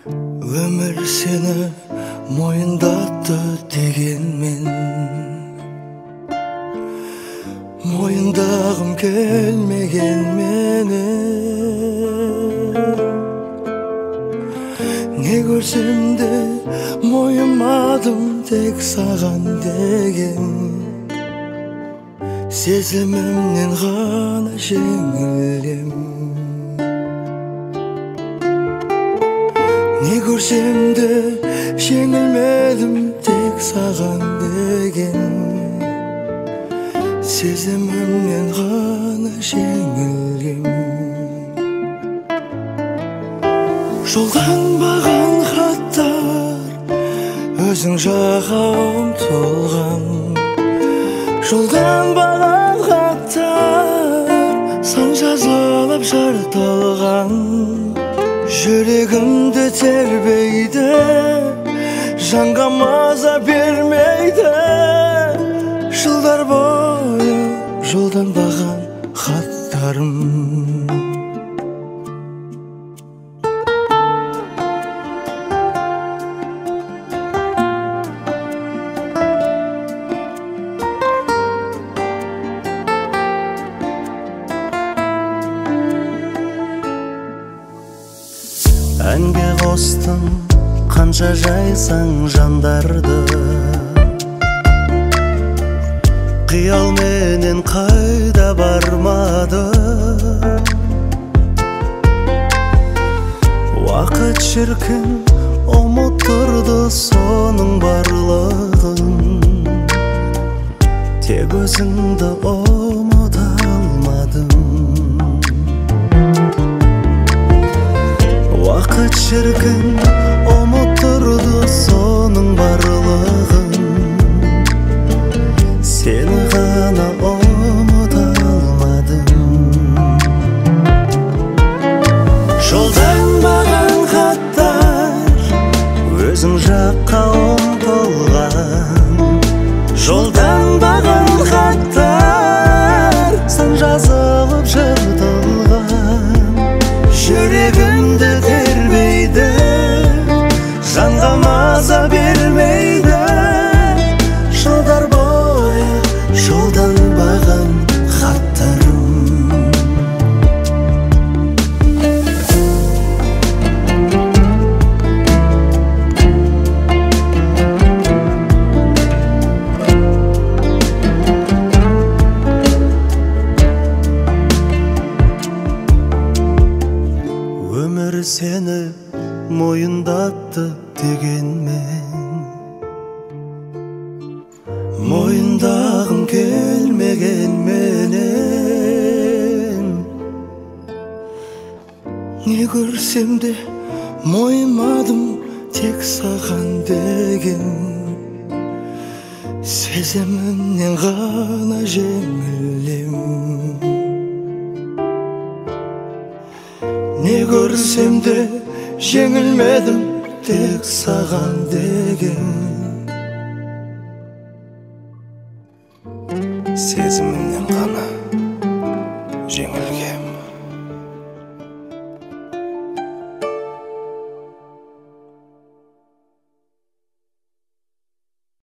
Өмір сені мойындатты дегенмен мойындағым келмеген мені. Не көрсем де мойымадым тек саған деген. Сезімімнен ғана жеңілем. Не көрсем де жеңілмедім тек саған деген. Сезімімнен ғана жеңілем. Жолданбаған хаттар өзің жаққа ұмтылған. Жолданбаған хаттар сан жазылып жыртылған. Жүрегімді тербейді, жанға маза бермейді. Жылдар бойы жолданбаған хаттарым. Әнге қостым қанша жайсаң жандарды. Қиялменен қайда бармады. Уақыт шіркін ұмыттырды соның барлығын. Тек өзіңді ұмыта алмадым. Уақыт шіркін ұмыттырды соның барлығын. Сені ғана ұмыта алмадым. Жолданбаған хаттар өзің жаққа ұмтылған. Жолданбаған хаттар сан жазылып жыртылған. Жүрегімді тербейді, жанға маза бермейді. Жылдар бойы жолданбаған хаттарым. Өмір сені мойындатты дегенмен мойындағым келмеген менен. Не көрсем де мойымадым тек саған деген. Сезімімнен ғана жеңілем. Не көрсем де жеңілмедім тек саған деген. Сезімімнен ғана